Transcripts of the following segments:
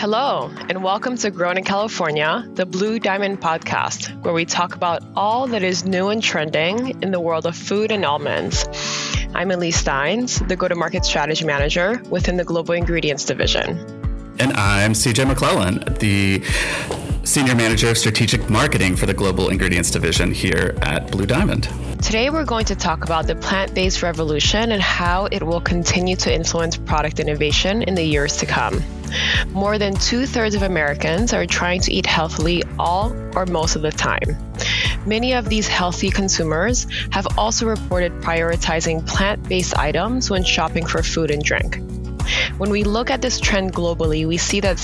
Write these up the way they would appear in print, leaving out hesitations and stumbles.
Hello, and welcome to Grown in California, the Blue Diamond podcast, where we talk about all that is new and trending in the world of food and almonds. I'm Elise Steins, the Go-to-Market Strategy Manager within the Global Ingredients Division. And I'm CJ McClellan, the Senior Manager of Strategic Marketing for the Global Ingredients Division here at Blue Diamond. Today, we're going to talk about the plant-based revolution and how it will continue to influence product innovation in the years to come. More than 2/3 of Americans are trying to eat healthily all or most of the time. Many of these healthy consumers have also reported prioritizing plant-based items when shopping for food and drink. When we look at this trend globally, we see that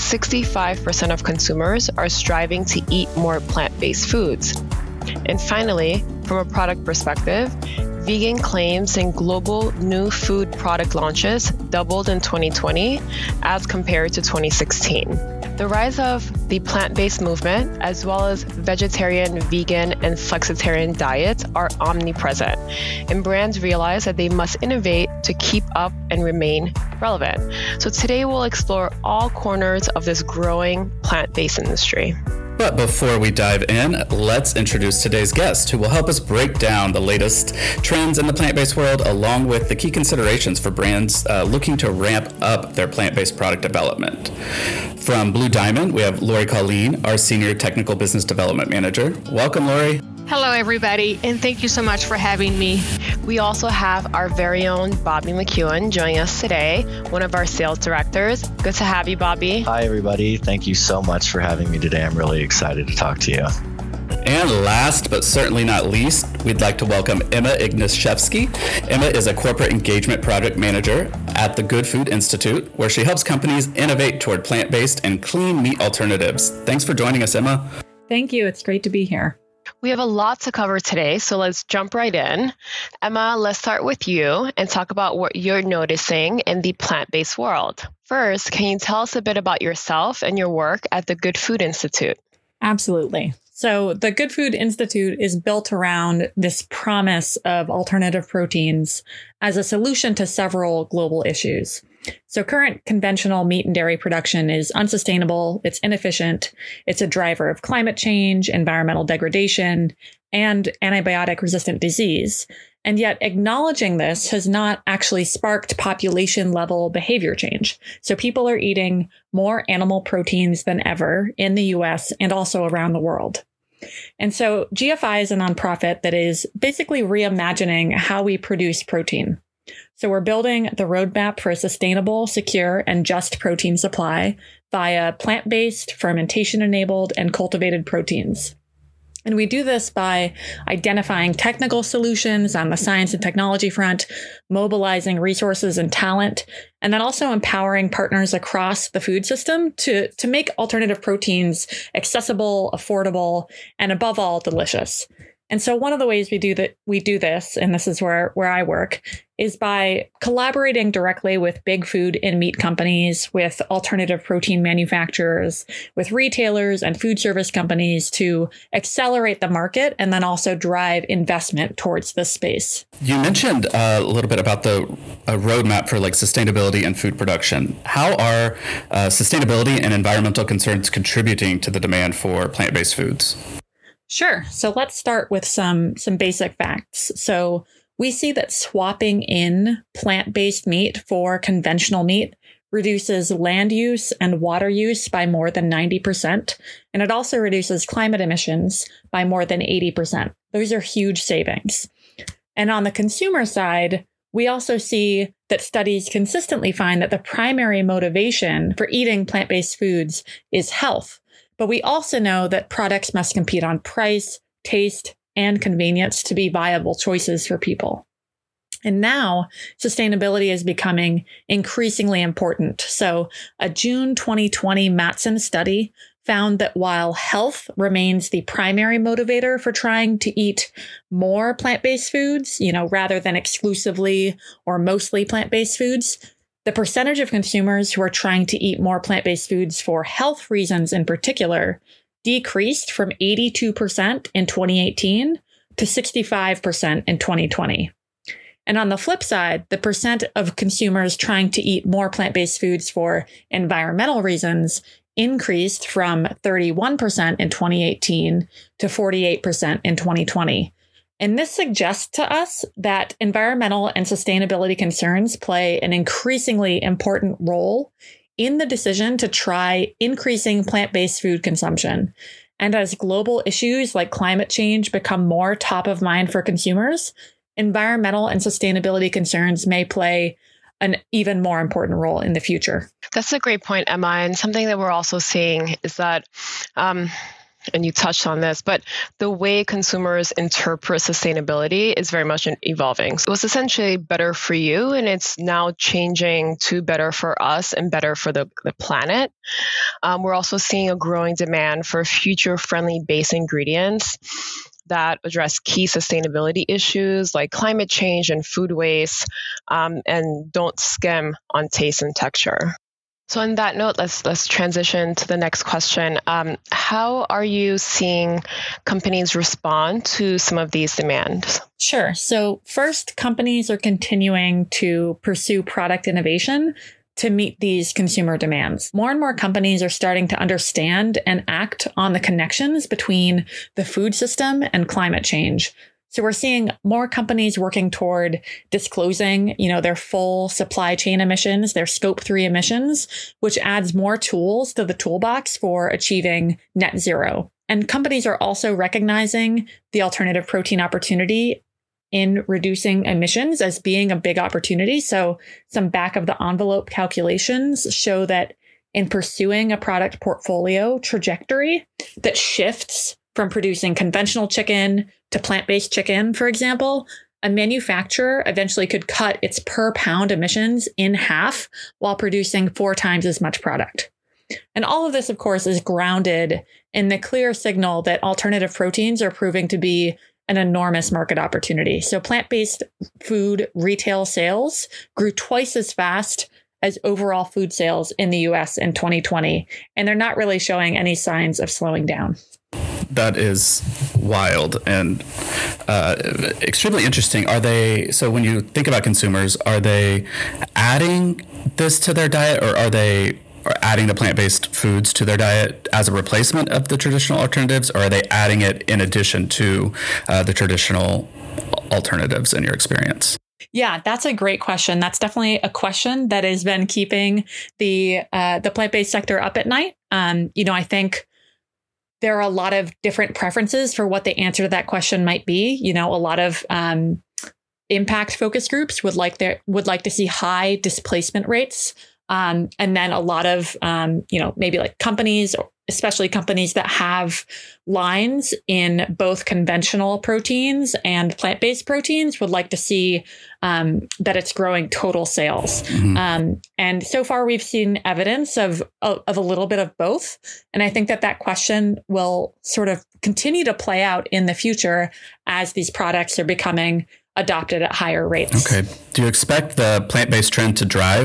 65% of consumers are striving to eat more plant-based foods. And finally, from a product perspective, vegan claims and global new food product launches doubled in 2020 as compared to 2016. The rise of the plant-based movement, as well as vegetarian, vegan, and flexitarian diets, are omnipresent, and brands realize that they must innovate to keep up and remain relevant. So today we'll explore all corners of this growing plant-based industry. But before we dive in, let's introduce today's guest, who will help us break down the latest trends in the plant-based world, along with the key considerations for brands looking to ramp up their plant-based product development. From Blue Diamond, we have Lori Colleen, our Senior Technical Business Development Manager. Welcome, Lori. Hello, everybody, and thank you so much for having me. We also have our very own Bobby McEwen joining us today, one of our sales directors. Good to have you, Bobby. Hi, everybody. Thank you so much for having me today. I'm really excited to talk to you. And last but certainly not least, we'd like to welcome Emma Ignaschewski. Emma is a Corporate Engagement Project Manager at the Good Food Institute, where she helps companies innovate toward plant-based and clean meat alternatives. Thanks for joining us, Emma. Thank you. It's great to be here. We have a lot to cover today, so let's jump right in. Emma, let's start with you and talk about what you're noticing in the plant-based world. First, can you tell us a bit about yourself and your work at the Good Food Institute? Absolutely. So the Good Food Institute is built around this promise of alternative proteins as a solution to several global issues. So current conventional meat and dairy production is unsustainable, it's inefficient, it's a driver of climate change, environmental degradation, and antibiotic-resistant disease. And yet acknowledging this has not actually sparked population-level behavior change. So people are eating more animal proteins than ever in the US and also around the world. And so GFI is a nonprofit that is basically reimagining how we produce protein. So we're building the roadmap for a sustainable, secure, and just protein supply via plant-based, fermentation-enabled, and cultivated proteins. And we do this by identifying technical solutions on the science and technology front, mobilizing resources and talent, and then also empowering partners across the food system to make alternative proteins accessible, affordable, and above all, delicious. And so one of the ways we do this, and this is where I work, is by collaborating directly with big food and meat companies, with alternative protein manufacturers, with retailers and food service companies to accelerate the market and then also drive investment towards this space. You mentioned a little bit about the roadmap for sustainability and food production. How are sustainability and environmental concerns contributing to the demand for plant-based foods? Sure. So let's start with some basic facts. So we see that swapping in plant-based meat for conventional meat reduces land use and water use by more than 90%. And it also reduces climate emissions by more than 80%. Those are huge savings. And on the consumer side, we also see that studies consistently find that the primary motivation for eating plant-based foods is health. But we also know that products must compete on price, taste, and convenience to be viable choices for people. And now sustainability is becoming increasingly important. So a June 2020 Mattson study found that while health remains the primary motivator for trying to eat more plant-based foods, rather than exclusively or mostly plant-based foods, the percentage of consumers who are trying to eat more plant-based foods for health reasons in particular decreased from 82% in 2018 to 65% in 2020. And on the flip side, the percent of consumers trying to eat more plant-based foods for environmental reasons increased from 31% in 2018 to 48% in 2020. And this suggests to us that environmental and sustainability concerns play an increasingly important role in the decision to try increasing plant-based food consumption. And as global issues like climate change become more top of mind for consumers, environmental and sustainability concerns may play an even more important role in the future. That's a great point, Emma. And something that we're also seeing is that, and you touched on this, but the way consumers interpret sustainability is very much evolving. So it's essentially better for you, and it's now changing to better for us and better for the planet. We're also seeing a growing demand for future-friendly base ingredients that address key sustainability issues like climate change and food waste, and don't skim on taste and texture. So on that note, let's transition to the next question. How are you seeing companies respond to some of these demands? Sure. So first, companies are continuing to pursue product innovation to meet these consumer demands. More and more companies are starting to understand and act on the connections between the food system and climate change. So we're seeing more companies working toward disclosing, their full supply chain emissions, their scope 3 emissions, which adds more tools to the toolbox for achieving net zero. And companies are also recognizing the alternative protein opportunity in reducing emissions as being a big opportunity. So some back of the envelope calculations show that in pursuing a product portfolio trajectory that shifts from producing conventional chicken to plant-based chicken, for example, a manufacturer eventually could cut its per pound emissions in half while producing 4 times as much product. And all of this, of course, is grounded in the clear signal that alternative proteins are proving to be an enormous market opportunity. So plant-based food retail sales grew twice as fast as overall food sales in the US in 2020, and they're not really showing any signs of slowing down. That is wild and extremely interesting. So when you think about consumers, are they adding this to their diet, or are they adding the plant-based foods to their diet as a replacement of the traditional alternatives, or are they adding it in addition to the traditional alternatives in your experience? Yeah, that's a great question. That's definitely a question that has been keeping the plant-based sector up at night. I think there are a lot of different preferences for what the answer to that question might be. A lot of impact focus groups would like to see high displacement rates. And then a lot of, maybe like companies, especially companies that have lines in both conventional proteins and plant-based proteins, would like to see that it's growing total sales. Mm-hmm. And so far, we've seen evidence of a little bit of both. And I think that question will sort of continue to play out in the future as these products are becoming adopted at higher rates. Okay. Do you expect the plant-based trend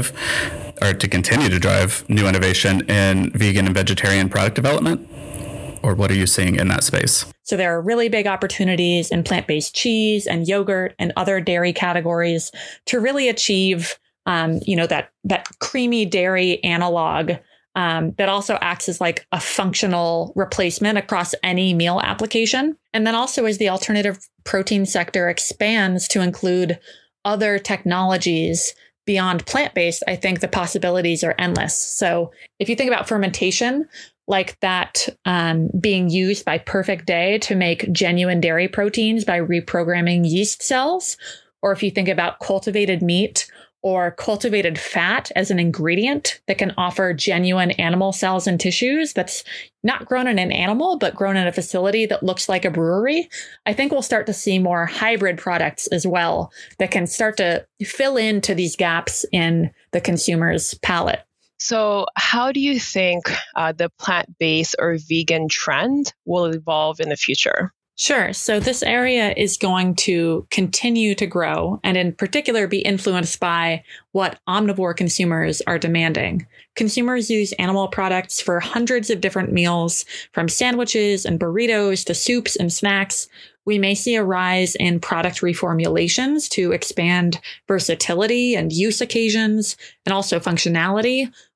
to continue to drive new innovation in vegan and vegetarian product development? Or what are you seeing in that space? So there are really big opportunities in plant-based cheese and yogurt and other dairy categories to really achieve, that creamy dairy analog that also acts as like a functional replacement across any meal application. And then also as the alternative protein sector expands to include other technologies beyond plant-based, I think the possibilities are endless. So if you think about fermentation, like that being used by Perfect Day to make genuine dairy proteins by reprogramming yeast cells, or if you think about cultivated meat or cultivated fat as an ingredient that can offer genuine animal cells and tissues that's not grown in an animal, but grown in a facility that looks like a brewery, I think we'll start to see more hybrid products as well that can start to fill into these gaps in the consumer's palate. So how do you think the plant-based or vegan trend will evolve in the future? Sure. So this area is going to continue to grow and in particular be influenced by what omnivore consumers are demanding. Consumers use animal products for hundreds of different meals, from sandwiches and burritos to soups and snacks. We may see a rise in product reformulations to expand versatility and use occasions and also functionality,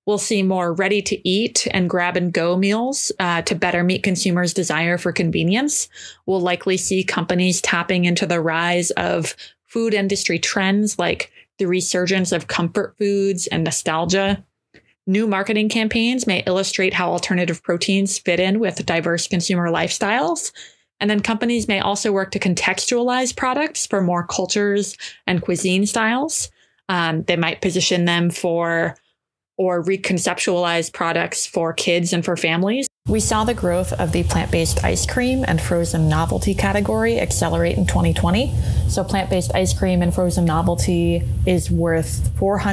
We'll see more ready to eat and grab and go meals to better meet consumers' desire for convenience. We'll likely see companies tapping into the rise of food industry trends like the resurgence of comfort foods and nostalgia. New marketing campaigns may illustrate how alternative proteins fit in with diverse consumer lifestyles. And then companies may also work to contextualize products for more cultures and cuisine styles. They might position them for or reconceptualize products for kids and for families. We saw the growth of the plant-based ice cream and frozen novelty category accelerate in 2020. So plant-based ice cream and frozen novelty is worth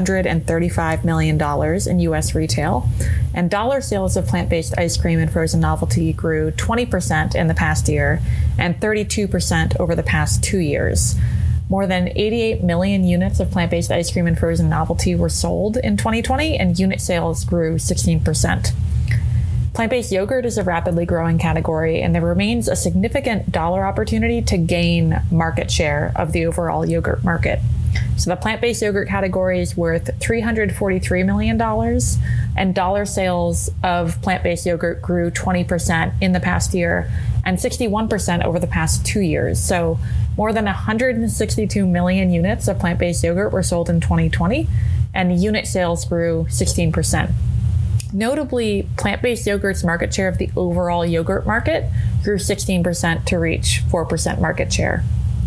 $435 million in US retail. And dollar sales of plant-based ice cream and frozen novelty grew 20% in the past year and 32% over the past 2 years. More than 88 million units of plant-based ice cream and frozen novelty were sold in 2020, and unit sales grew 16%. Plant-based yogurt is a rapidly growing category, and there remains a significant dollar opportunity to gain market share of the overall yogurt market. So the plant-based yogurt category is worth $343 million, and dollar sales of plant-based yogurt grew 20% in the past year and 61% over the past 2 years. So more than 162 million units of plant-based yogurt were sold in 2020, and unit sales grew 16%. Notably, plant-based yogurt's market share of the overall yogurt market grew 16% to reach 4% market share.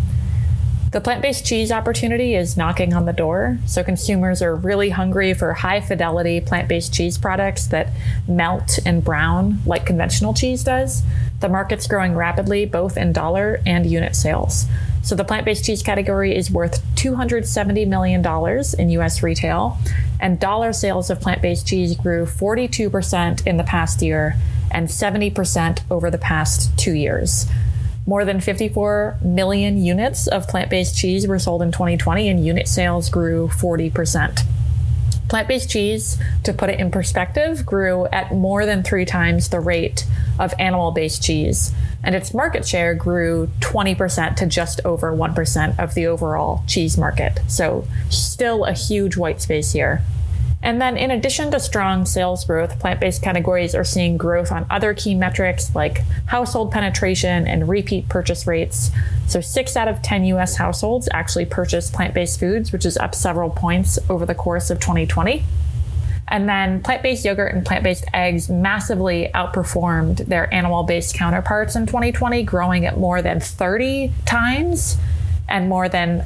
The plant-based cheese opportunity is knocking on the door, so consumers are really hungry for high-fidelity plant-based cheese products that melt and brown like conventional cheese does. The market's growing rapidly, both in dollar and unit sales. So the plant-based cheese category is worth $270 million in US retail, and dollar sales of plant-based cheese grew 42% in the past year and 70% over the past 2 years. More than 54 million units of plant-based cheese were sold in 2020, and unit sales grew 40%. Plant-based cheese, to put it in perspective, grew at more than 3 times the rate of animal-based cheese, and its market share grew 20% to just over 1% of the overall cheese market. So still a huge white space here. And then in addition to strong sales growth, plant-based categories are seeing growth on other key metrics like household penetration and repeat purchase rates. So 6 out of 10 US households actually purchase plant-based foods, which is up several points over the course of 2020. And then plant-based yogurt and plant-based eggs massively outperformed their animal-based counterparts in 2020, growing at more than 30 times and more than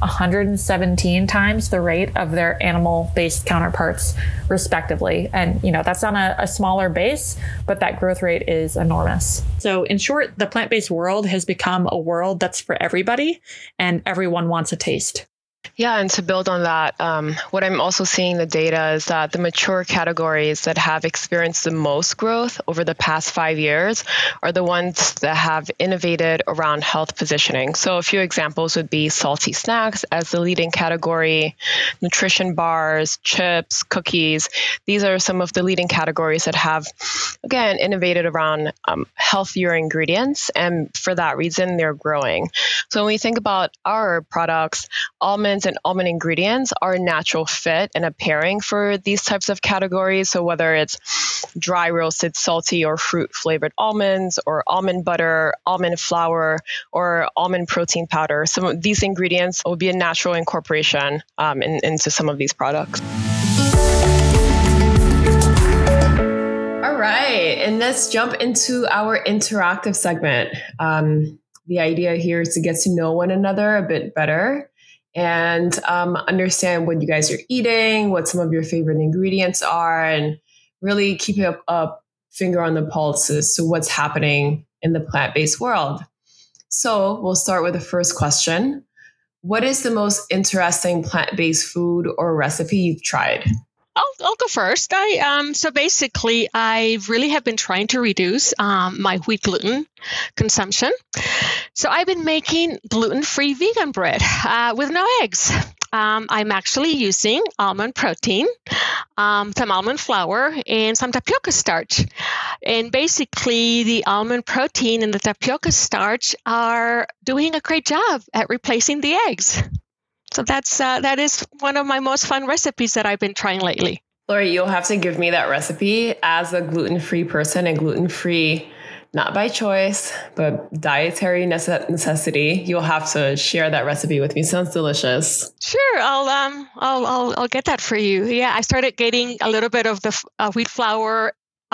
117 times the rate of their animal-based counterparts, respectively. And, that's on a smaller base, but that growth rate is enormous. So in short, the plant-based world has become a world that's for everybody, and everyone wants a taste. Yeah, and to build on that, what I'm also seeing in the data is that the mature categories that have experienced the most growth over the past 5 years are the ones that have innovated around health positioning. So a few examples would be salty snacks as the leading category, nutrition bars, chips, cookies. These are some of the leading categories that have, again, innovated around healthier ingredients, and for that reason, they're growing. So when we think about our products, almonds and almond ingredients are a natural fit and a pairing for these types of categories. So whether it's dry roasted salty or fruit flavored almonds, or almond butter, almond flour, or almond protein powder, some of these ingredients will be a natural incorporation into some of these products. All right, and let's jump into our interactive segment. The idea here is to get to know one another a bit better and understand what you guys are eating, what some of your favorite ingredients are, and really keeping a finger on the pulse as to what's happening in the plant-based world. So we'll start with the first question. What is the most interesting plant-based food or recipe you've tried? I'll go first. So basically, I really have been trying to reduce my wheat gluten consumption. So I've been making gluten-free vegan bread with no eggs. I'm actually using almond protein, some almond flour, and some tapioca starch. And basically, the almond protein and the tapioca starch are doing a great job at replacing the eggs. So that is one of my most fun recipes that I've been trying lately. Lori, you'll have to give me that recipe as a gluten-free person, and gluten-free, not by choice, but dietary necessity. You'll have to share that recipe with me. Sounds delicious. Sure, I'll get that for you. Yeah, I started getting a little bit of the wheat flour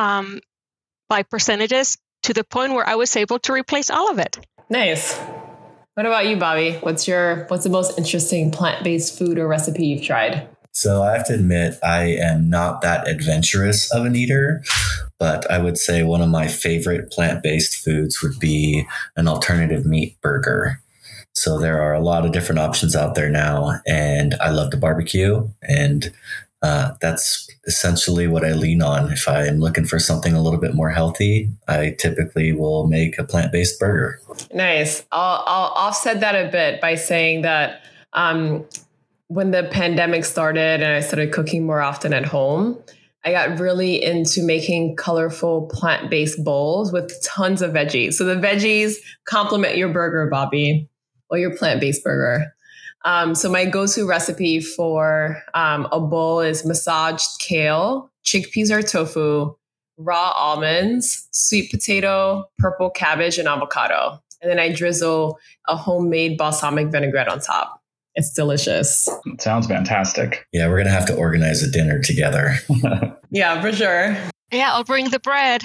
by percentages to the point where I was able to replace all of it. Nice. What about you, Bobby? What's the most interesting plant-based food or recipe you've tried? So I have to admit, I am not that adventurous of an eater, but I would say one of my favorite plant-based foods would be an alternative meat burger. So there are a lot of different options out there now, and I love to barbecue, and that's essentially what I lean on. If I am looking for something a little bit more healthy, I typically will make a plant-based burger. Nice. I'll offset that a bit by saying that when the pandemic started and I started cooking more often at home, I got really into making colorful plant-based bowls with tons of veggies. So the veggies complement your burger, Bobby, or your plant-based burger. So my go-to recipe for a bowl is massaged kale, chickpeas or tofu, raw almonds, sweet potato, purple cabbage, and avocado. And then I drizzle a homemade balsamic vinaigrette on top. It's delicious. It sounds fantastic. Yeah, we're going to have to organize a dinner together. Yeah, for sure. Yeah, I'll bring the bread.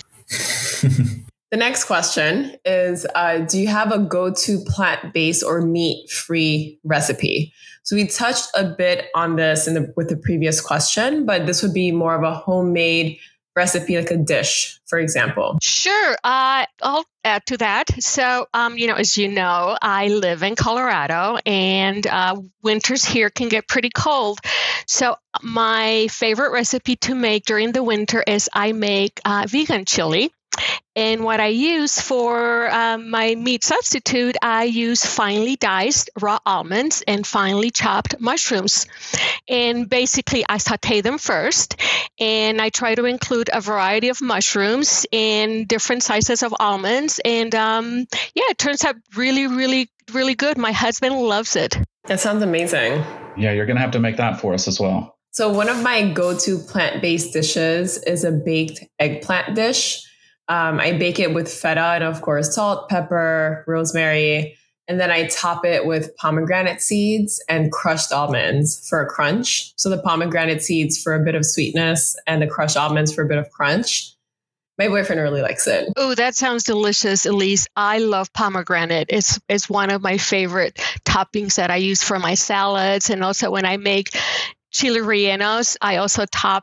The next question is, do you have a go-to plant-based or meat-free recipe? So we touched a bit on this with the previous question, but this would be more of a homemade recipe, like a dish, for example. Sure. I'll add to that. So, as you know, I live in Colorado, and winters here can get pretty cold. So my favorite recipe to make during the winter is I make vegan chili. And what I use for my meat substitute, I use finely diced raw almonds and finely chopped mushrooms. And basically, I saute them first, and I try to include a variety of mushrooms and different sizes of almonds. And it turns out really, really, really good. My husband loves it. That sounds amazing. Yeah, you're going to have to make that for us as well. So one of my go-to plant-based dishes is a baked eggplant dish. I bake it with feta and, of course, salt, pepper, rosemary, and then I top it with pomegranate seeds and crushed almonds for a crunch. So the pomegranate seeds for a bit of sweetness and the crushed almonds for a bit of crunch. My boyfriend really likes it. Oh, that sounds delicious, Elise. I love pomegranate. It's one of my favorite toppings that I use for my salads, and also when I make chili rellenos, I also top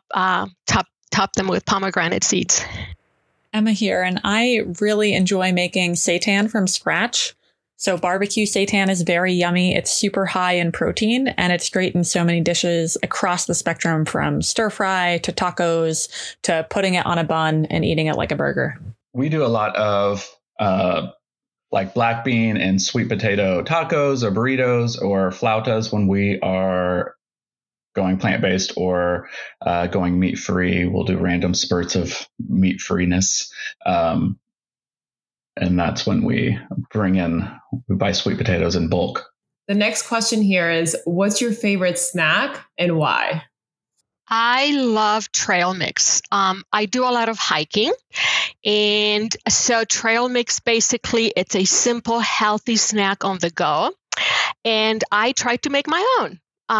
them with pomegranate seeds. Emma here, and I really enjoy making seitan from scratch. So barbecue seitan is very yummy. It's super high in protein, and it's great in so many dishes across the spectrum, from stir fry to tacos to putting it on a bun and eating it like a burger. We do a lot of like black bean and sweet potato tacos or burritos or flautas when we are going plant-based or going meat-free. We'll do random spurts of meat-freeness. And that's when we buy sweet potatoes in bulk. The next question here is, what's your favorite snack and why? I love trail mix. I do a lot of hiking. And so trail mix, basically, it's a simple, healthy snack on the go. And I try to make my own.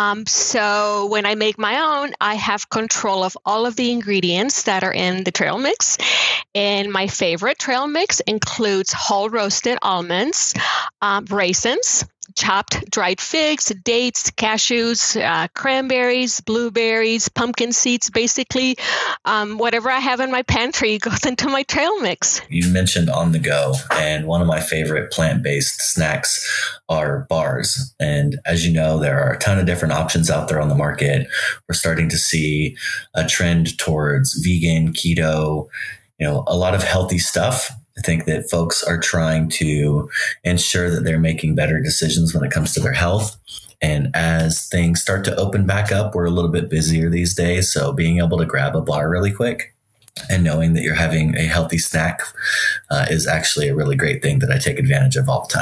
So when I make my own, I have control of all of the ingredients that are in the trail mix. And my favorite trail mix includes whole roasted almonds, raisins, chopped dried figs, dates, cashews, cranberries, blueberries, pumpkin seeds. Basically, whatever I have in my pantry goes into my trail mix. You mentioned on the go, and one of my favorite plant-based snacks are bars. And as you know, there are a ton of different options out there on the market. We're starting to see a trend towards vegan, keto, a lot of healthy stuff. I think that folks are trying to ensure that they're making better decisions when it comes to their health. And as things start to open back up, we're a little bit busier these days. So being able to grab a bar really quick and knowing that you're having a healthy snack is actually a really great thing that I take advantage of all the time.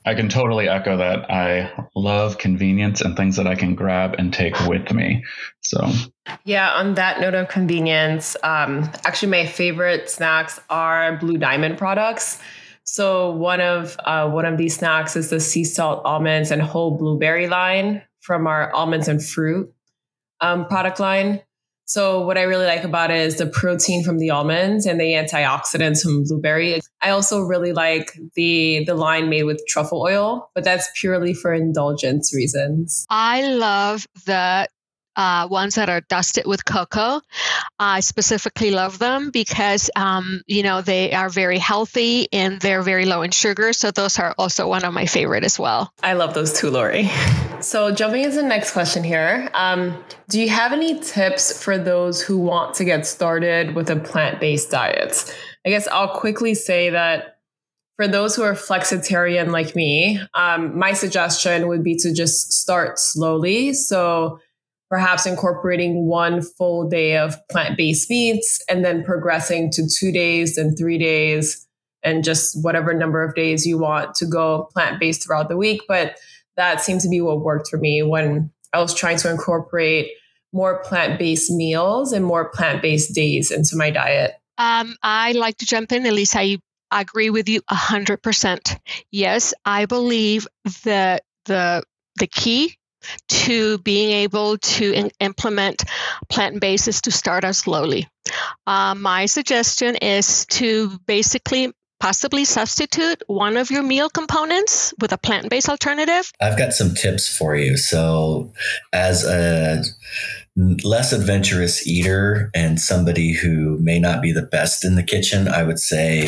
I can totally echo that. I love convenience and things that I can grab and take with me. So, yeah, on that note of convenience, actually my favorite snacks are Blue Diamond products. So one of these snacks is the sea salt almonds and whole blueberry line from our almonds and fruit product line. So what I really like about it is the protein from the almonds and the antioxidants from blueberry. I also really like the line made with truffle oil, but that's purely for indulgence reasons. I love the ones that are dusted with cocoa. I specifically love them because, they are very healthy and they're very low in sugar. So those are also one of my favorite as well. I love those too, Lori. So jumping into the next question here. Do you have any tips for those who want to get started with a plant-based diet? I guess I'll quickly say that for those who are flexitarian like me, my suggestion would be to just start slowly. So perhaps incorporating one full day of plant-based meats and then progressing to 2 days and 3 days and just whatever number of days you want to go plant-based throughout the week. But that seemed to be what worked for me when I was trying to incorporate more plant-based meals and more plant-based days into my diet. I like to jump in, Elise. I agree with you 100%. Yes, I believe that the key to being able to implement plant-based is to start out slowly. My suggestion is to basically possibly substitute one of your meal components with a plant-based alternative. I've got some tips for you. So as a less adventurous eater and somebody who may not be the best in the kitchen, I would say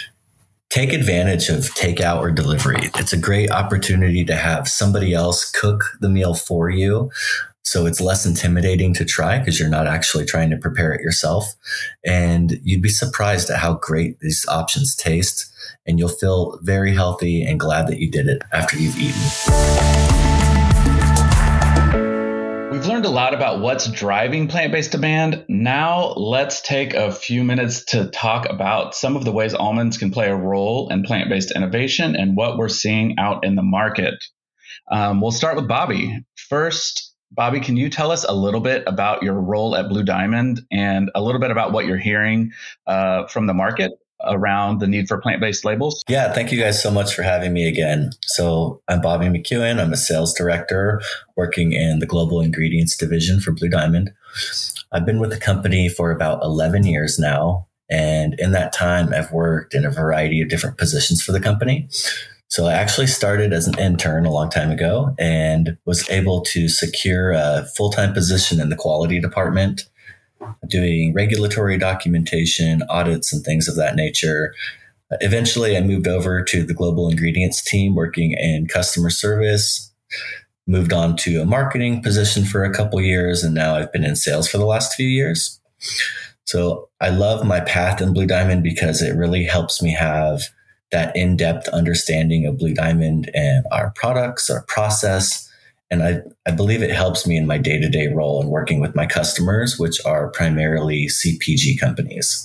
take advantage of takeout or delivery. It's a great opportunity to have somebody else cook the meal for you. So it's less intimidating to try because you're not actually trying to prepare it yourself. And you'd be surprised at how great these options taste. And you'll feel very healthy and glad that you did it after you've eaten. We've learned a lot about what's driving plant-based demand. Now let's take a few minutes to talk about some of the ways almonds can play a role in plant-based innovation and what we're seeing out in the market. We'll start with Bobby. First, Bobby, can you tell us a little bit about your role at Blue Diamond and a little bit about what you're hearing from the market around the need for plant-based labels? Yeah, thank you guys so much for having me again. So I'm Bobby McEwen. I'm a sales director working in the global ingredients division for Blue Diamond. I've been with the company for about 11 years now. And in that time, I've worked in a variety of different positions for the company. So I actually started as an intern a long time ago and was able to secure a full-time position in the quality department, doing regulatory documentation, audits, and things of that nature. Eventually, I moved over to the global ingredients team working in customer service, moved on to a marketing position for a couple years, and now I've been in sales for the last few years. So I love my path in Blue Diamond because it really helps me have that in-depth understanding of Blue Diamond and our products, our process. And I believe it helps me in my day-to-day role in working with my customers, which are primarily CPG companies.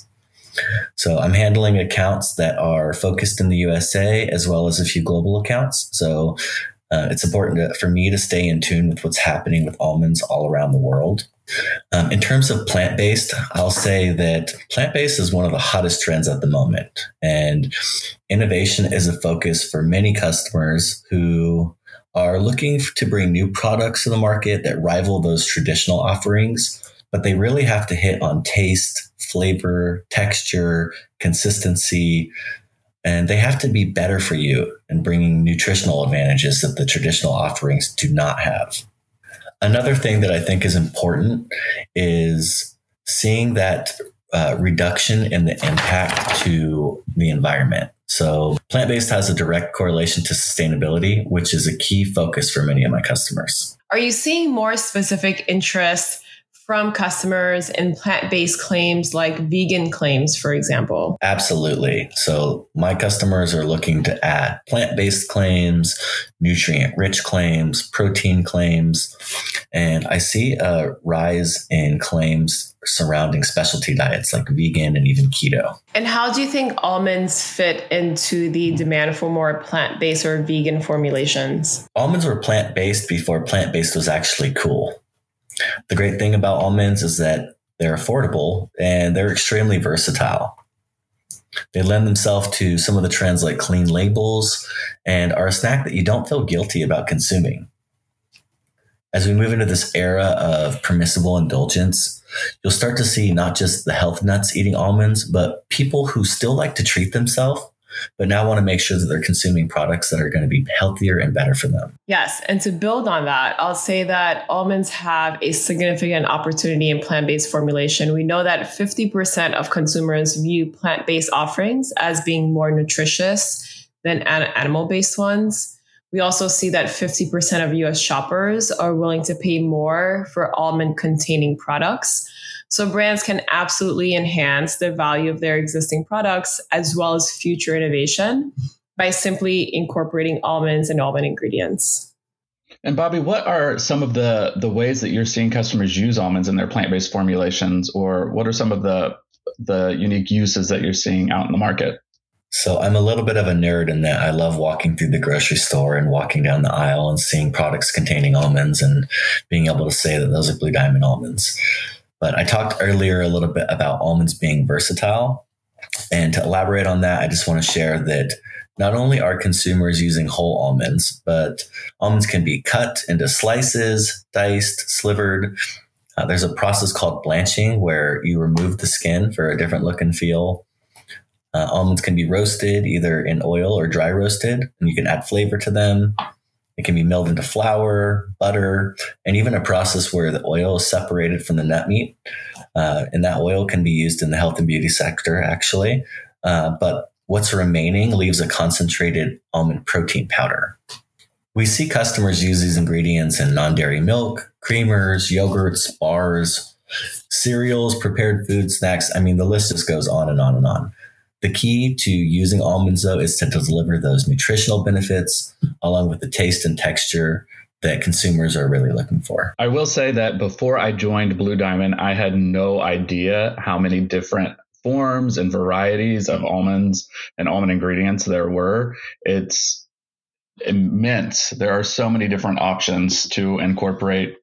So I'm handling accounts that are focused in the USA as well as a few global accounts. So it's important for me to stay in tune with what's happening with almonds all around the world. In terms of plant-based, I'll say that plant-based is one of the hottest trends at the moment. And innovation is a focus for many customers who are looking to bring new products to the market that rival those traditional offerings, but they really have to hit on taste, flavor, texture, consistency, and they have to be better for you and bringing nutritional advantages that the traditional offerings do not have. Another thing that I think is important is seeing that reduction in the impact to the environment. So plant-based has a direct correlation to sustainability, which is a key focus for many of my customers. Are you seeing more specific interest from customers in plant-based claims like vegan claims, for example? Absolutely. So my customers are looking to add plant-based claims, nutrient-rich claims, protein claims, and I see a rise in claims surrounding specialty diets like vegan and even keto. And how do you think almonds fit into the demand for more plant-based or vegan formulations? Almonds were plant-based before plant-based was actually cool. The great thing about almonds is that they're affordable and they're extremely versatile. They lend themselves to some of the trends like clean labels and are a snack that you don't feel guilty about consuming. As we move into this era of permissible indulgence, you'll start to see not just the health nuts eating almonds, but people who still like to treat themselves, but now want to make sure that they're consuming products that are going to be healthier and better for them. Yes. And to build on that, I'll say that almonds have a significant opportunity in plant-based formulation. We know that 50% of consumers view plant-based offerings as being more nutritious than animal-based ones. We also see that 50% of US shoppers are willing to pay more for almond-containing products. So brands can absolutely enhance the value of their existing products as well as future innovation by simply incorporating almonds and almond ingredients. And Bobby, what are some of the ways that you're seeing customers use almonds in their plant-based formulations, or what are some of the unique uses that you're seeing out in the market? So I'm a little bit of a nerd in that I love walking through the grocery store and walking down the aisle and seeing products containing almonds and being able to say that those are Blue Diamond almonds. But I talked earlier a little bit about almonds being versatile. And to elaborate on that, I just want to share that not only are consumers using whole almonds, but almonds can be cut into slices, diced, slivered. There's a process called blanching where you remove the skin for a different look and feel. Almonds can be roasted either in oil or dry roasted, and you can add flavor to them. It can be milled into flour, butter, and even a process where the oil is separated from the nut meat. And that oil can be used in the health and beauty sector, actually. But what's remaining leaves a concentrated almond protein powder. We see customers use these ingredients in non-dairy milk, creamers, yogurts, bars, cereals, prepared food, snacks. I mean, the list just goes on and on and on. The key to using almonds, though, is to deliver those nutritional benefits along with the taste and texture that consumers are really looking for. I will say that before I joined Blue Diamond, I had no idea how many different forms and varieties of almonds and almond ingredients there were. It's immense. There are so many different options to incorporate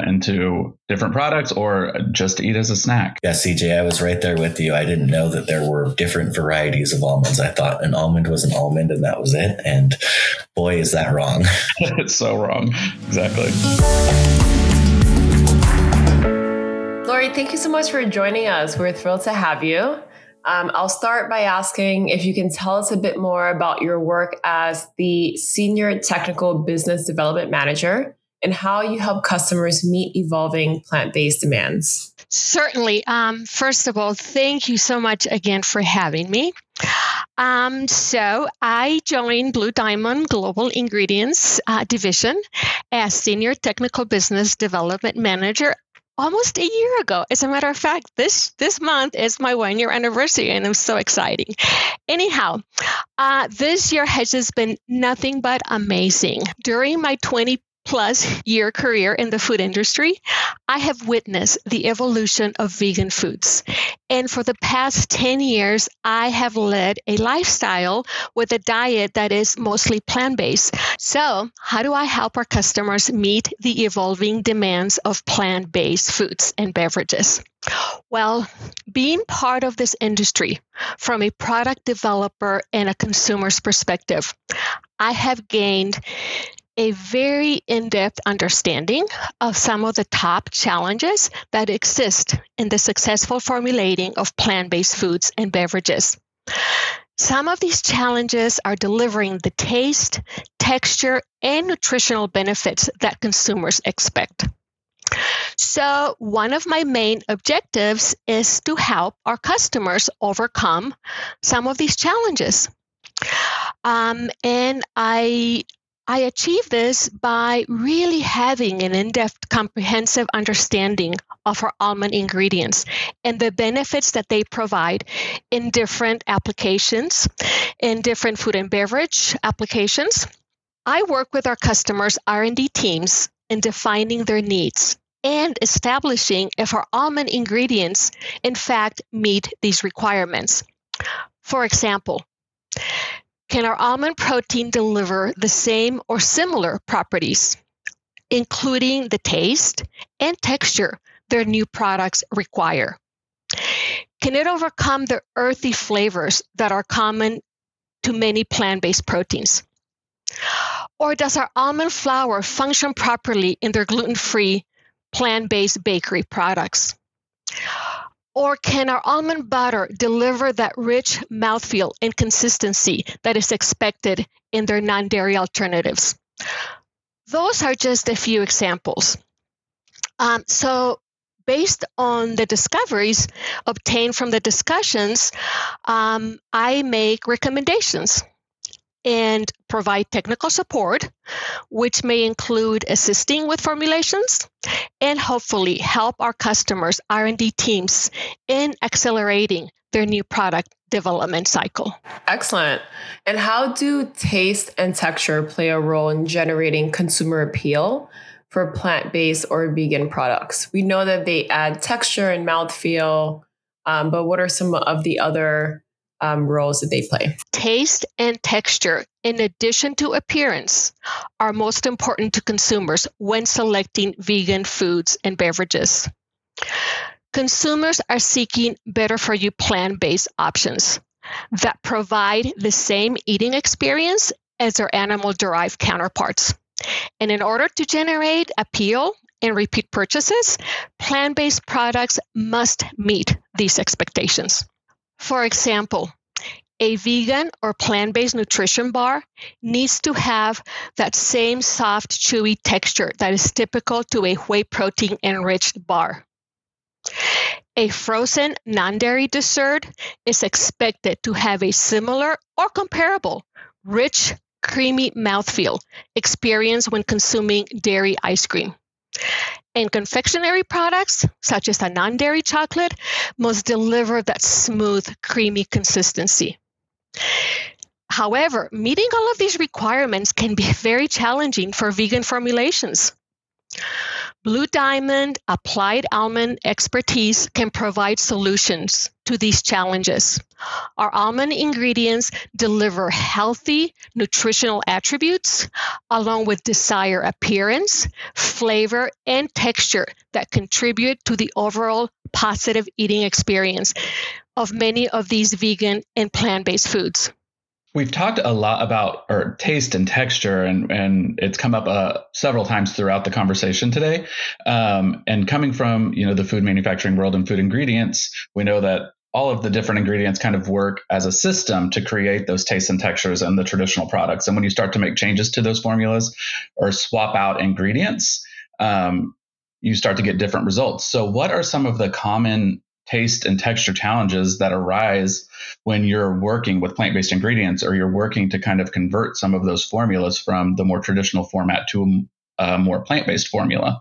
into different products or just to eat as a snack. Yeah, CJ, I was right there with you. I didn't know that there were different varieties of almonds. I thought an almond was an almond and that was it. And boy, is that wrong. It's so wrong. Exactly. Lori, thank you so much for joining us. We're thrilled to have you. I'll start by asking if you can tell us a bit more about your work as the Senior Technical Business Development Manager and how you help customers meet evolving plant-based demands. Certainly. First of all, thank you so much again for having me. So I joined Blue Diamond Global Ingredients Division as Senior Technical Business Development Manager almost a year ago. As a matter of fact, this month is my 1-year anniversary, and I'm so exciting. Anyhow, this year has just been nothing but amazing. During my 20+ year career in the food industry, I have witnessed the evolution of vegan foods. And for the past 10 years, I have led a lifestyle with a diet that is mostly plant-based. So how do I help our customers meet the evolving demands of plant-based foods and beverages? Well, being part of this industry from a product developer and a consumer's perspective, I have gained a very in-depth understanding of some of the top challenges that exist in the successful formulating of plant-based foods and beverages. Some of these challenges are delivering the taste, texture, and nutritional benefits that consumers expect. So one of my main objectives is to help our customers overcome some of these challenges. And I achieve this by really having an in-depth, comprehensive understanding of our almond ingredients and the benefits that they provide in different applications, in different food and beverage applications. I work with our customers' R&D teams in defining their needs and establishing if our almond ingredients, in fact, meet these requirements. For example, can our almond protein deliver the same or similar properties, including the taste and texture their new products require? Can it overcome the earthy flavors that are common to many plant-based proteins? Or does our almond flour function properly in their gluten-free, plant-based bakery products? Or can our almond butter deliver that rich mouthfeel and consistency that is expected in their non-dairy alternatives? Those are just a few examples. So based on the discoveries obtained from the discussions, I make recommendations and provide technical support, which may include assisting with formulations and hopefully help our customers' R&D teams in accelerating their new product development cycle. Excellent. And how do taste and texture play a role in generating consumer appeal for plant-based or vegan products? We know that they add texture and mouthfeel, but what are some of the other roles that they play? Taste and texture, in addition to appearance, are most important to consumers when selecting vegan foods and beverages. Consumers are seeking better-for-you plant-based options that provide the same eating experience as their animal-derived counterparts. And in order to generate appeal and repeat purchases, plant-based products must meet these expectations. For example, a vegan or plant-based nutrition bar needs to have that same soft, chewy texture that is typical to a whey protein enriched bar. A frozen non-dairy dessert is expected to have a similar or comparable rich, creamy mouthfeel experienced when consuming dairy ice cream. And confectionery products, such as a non-dairy chocolate, must deliver that smooth, creamy consistency. However, meeting all of these requirements can be very challenging for vegan formulations. Blue Diamond Applied Almond expertise can provide solutions to these challenges. Our almond ingredients deliver healthy nutritional attributes along with desired appearance, flavor, and texture that contribute to the overall positive eating experience of many of these vegan and plant-based foods. We've talked a lot about taste and texture, and it's come up several times throughout the conversation today. And coming from the food manufacturing world and food ingredients, we know that all of the different ingredients kind of work as a system to create those tastes and textures in the traditional products. And when you start to make changes to those formulas or swap out ingredients, you start to get different results. So what are some of the common taste and texture challenges that arise when you're working with plant-based ingredients, or you're working to kind of convert some of those formulas from the more traditional format to a more plant-based formula?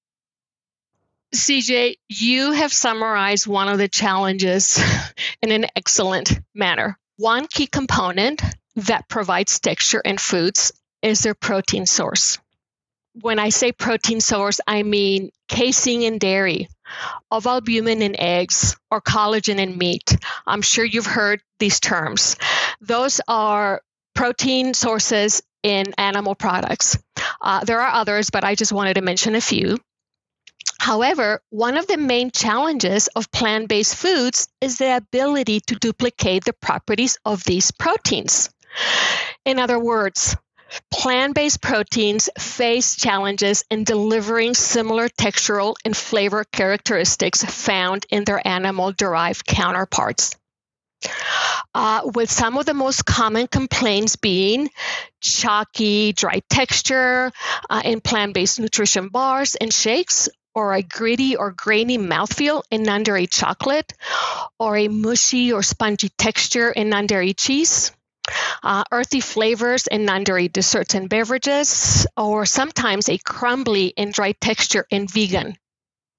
CJ, you have summarized one of the challenges in an excellent manner. One key component that provides texture in foods is their protein source. When I say protein source, I mean casein in dairy, ovalbumin in eggs, or collagen in meat. I'm sure you've heard these terms. Those are protein sources in animal products. There are others, but I just wanted to mention a few. However, one of the main challenges of plant-based foods is the ability to duplicate the properties of these proteins. In other words, plant-based proteins face challenges in delivering similar textural and flavor characteristics found in their animal-derived counterparts. With some of the most common complaints being chalky, dry texture in plant-based nutrition bars and shakes, or a gritty or grainy mouthfeel in non-dairy chocolate, or a mushy or spongy texture in non-dairy cheese. Earthy flavors in non-dairy desserts and beverages, or sometimes a crumbly and dry texture in vegan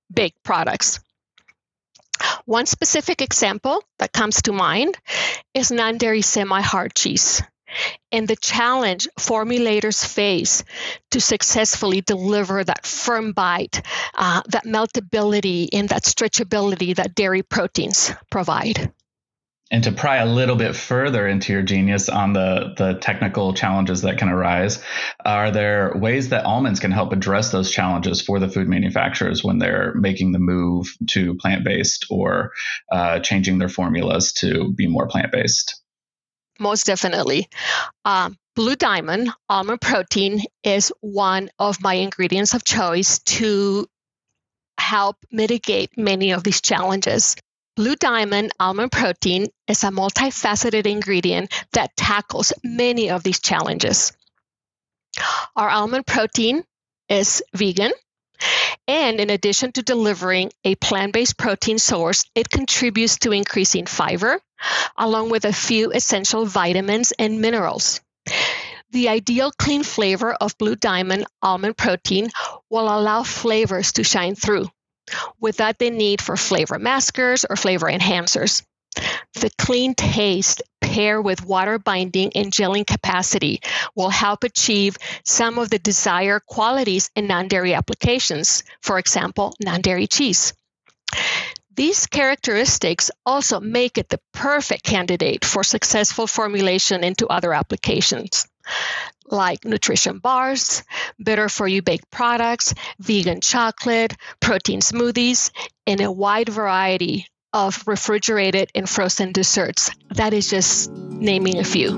baked products. One specific example that comes to mind is non-dairy semi-hard cheese and the challenge formulators face to successfully deliver that firm bite, that meltability, and that stretchability that dairy proteins provide. And to pry a little bit further into your genius on the technical challenges that can arise, are there ways that almonds can help address those challenges for the food manufacturers when they're making the move to plant-based or changing their formulas to be more plant-based? Most definitely. Blue Diamond almond protein is one of my ingredients of choice to help mitigate many of these challenges. Blue Diamond almond protein is a multifaceted ingredient that tackles many of these challenges. Our almond protein is vegan, and in addition to delivering a plant-based protein source, it contributes to increasing fiber, along with a few essential vitamins and minerals. The ideal clean flavor of Blue Diamond almond protein will allow flavors to shine through, without the need for flavor maskers or flavor enhancers. The clean taste paired with water binding and gelling capacity will help achieve some of the desired qualities in non-dairy applications, for example, non-dairy cheese. These characteristics also make it the perfect candidate for successful formulation into other applications, like nutrition bars, better-for-you baked products, vegan chocolate, protein smoothies, and a wide variety of refrigerated and frozen desserts. That is just naming a few.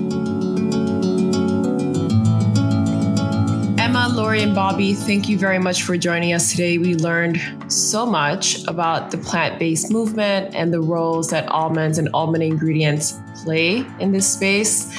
Emma, Lori, and Bobby, thank you very much for joining us today. We learned so much about the plant-based movement and the roles that almonds and almond ingredients play in this space.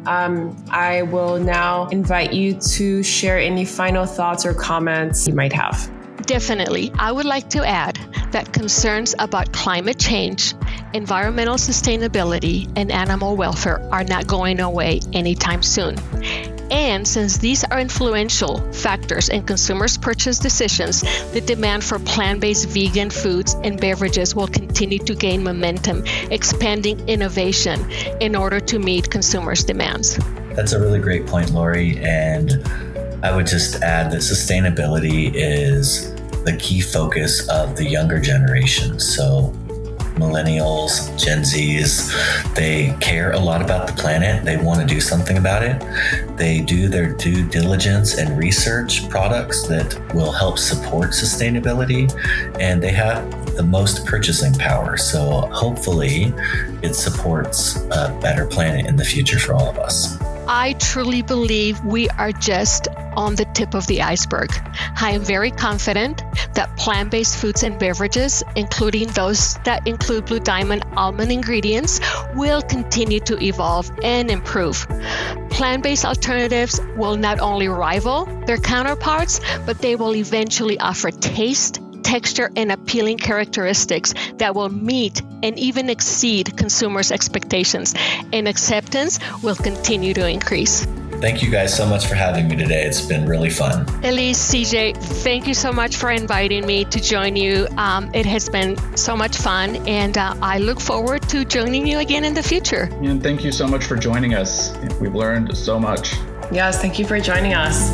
I will now invite you to share any final thoughts or comments you might have. Definitely. I would like to add that concerns about climate change, environmental sustainability, and animal welfare are not going away anytime soon. And since these are influential factors in consumers' purchase decisions, the demand for plant-based vegan foods and beverages will continue to gain momentum, expanding innovation in order to meet consumers' demands. That's a really great point, Lori. And I would just add that sustainability is the key focus of the younger generation. So millennials, Gen Zs, they care a lot about the planet. They want to do something about it. They do their due diligence and research products that will help support sustainability, and they have the most purchasing power. So hopefully it supports a better planet in the future for all of us. I truly believe we are just on the tip of the iceberg. I am very confident that plant-based foods and beverages, including those that include Blue Diamond almond ingredients, will continue to evolve and improve. Plant-based alternatives will not only rival their counterparts, but they will eventually offer taste, texture, and appealing characteristics that will meet and even exceed consumers' expectations, and acceptance will continue to increase. Thank you guys so much for having me today. It's been really fun. Elise, CJ, thank you so much for inviting me to join you. It has been so much fun, and I look forward to joining you again in the future. And thank you so much for joining us. We've learned so much. Yes, thank you for joining us.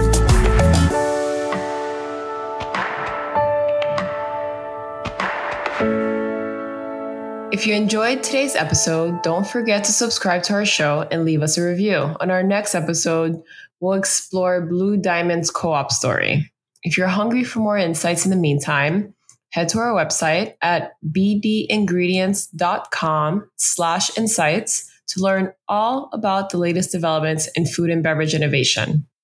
If you enjoyed today's episode, don't forget to subscribe to our show and leave us a review. On our next episode, we'll explore Blue Diamond's co-op story. If you're hungry for more insights in the meantime, head to our website at bdingredients.com/insights to learn all about the latest developments in food and beverage innovation.